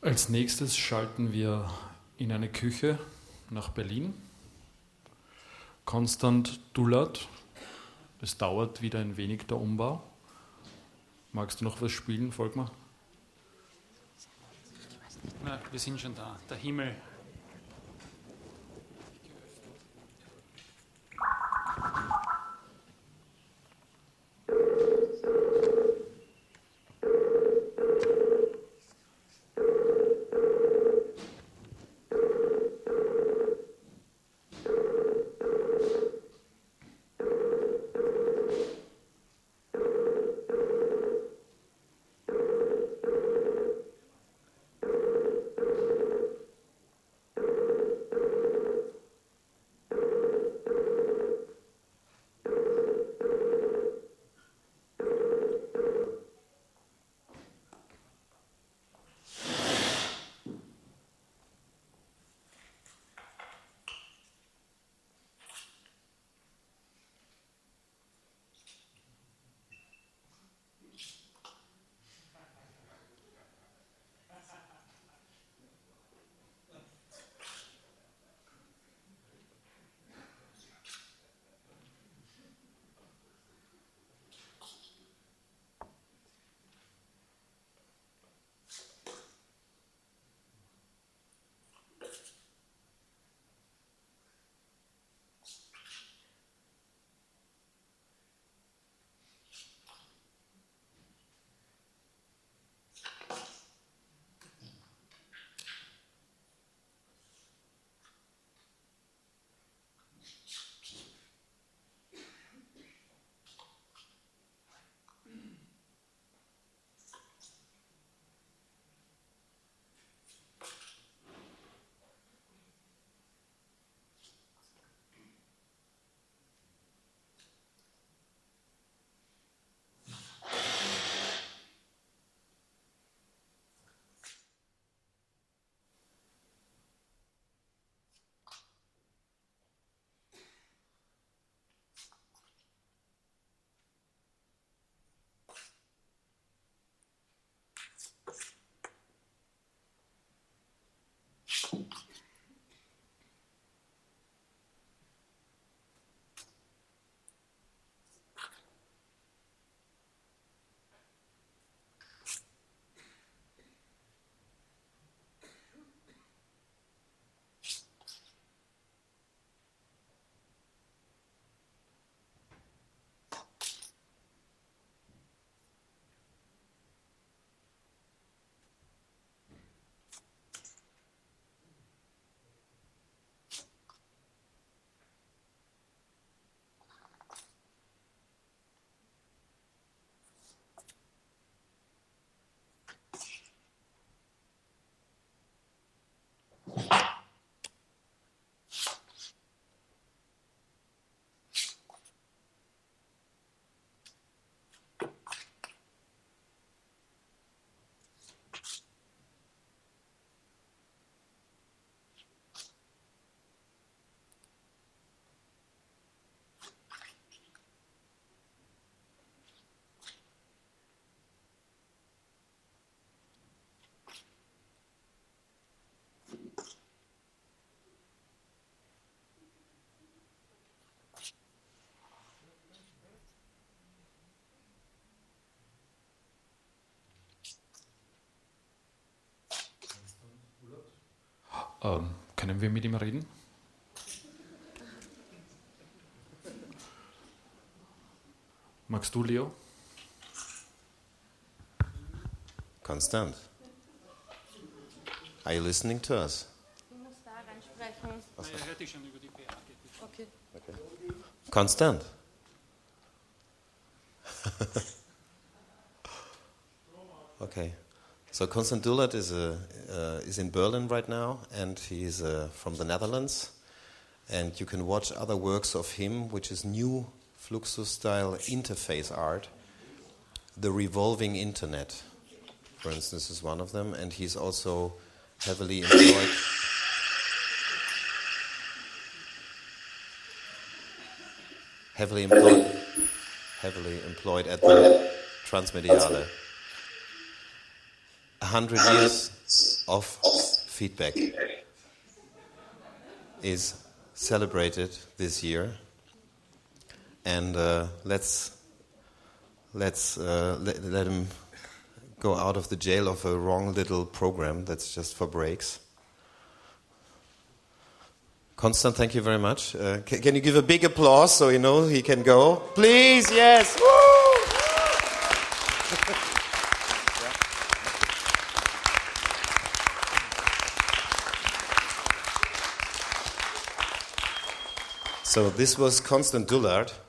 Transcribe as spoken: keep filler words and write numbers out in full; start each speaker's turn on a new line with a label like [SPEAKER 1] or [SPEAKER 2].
[SPEAKER 1] Als nächstes schalten wir in eine Küche nach Berlin. Konstant Dullard. Es dauert wieder ein wenig der Umbau. Magst du noch was spielen, Volkmar?
[SPEAKER 2] Na, wir sind schon da. Der Himmel.
[SPEAKER 1] Ähm, können wir mit ihm reden? Magst du, Leo?
[SPEAKER 3] Constant, are you listening to us?
[SPEAKER 4] Du musst da reinsprechen.
[SPEAKER 2] Er hört dich schon über die P A.
[SPEAKER 4] Okay.
[SPEAKER 3] Okay. Constant. Okay. So Constant Dullard is a uh, is in Berlin right now, and he's uh, from the Netherlands. And you can watch other works of him, which is new Fluxus-style interface art. The Revolving Internet, for instance, is one of them, and he's also heavily employed. heavily employed, heavily employed at the Transmediale. A hundred years, of feedback is celebrated this year, and uh, let's let's uh, let, let him go out of the jail of a wrong little program that's just for breaks. Constant, thank you very much. Uh, can, can you give a big applause so you know he can go? Please, yes. Woo! So this was Constant Dullard.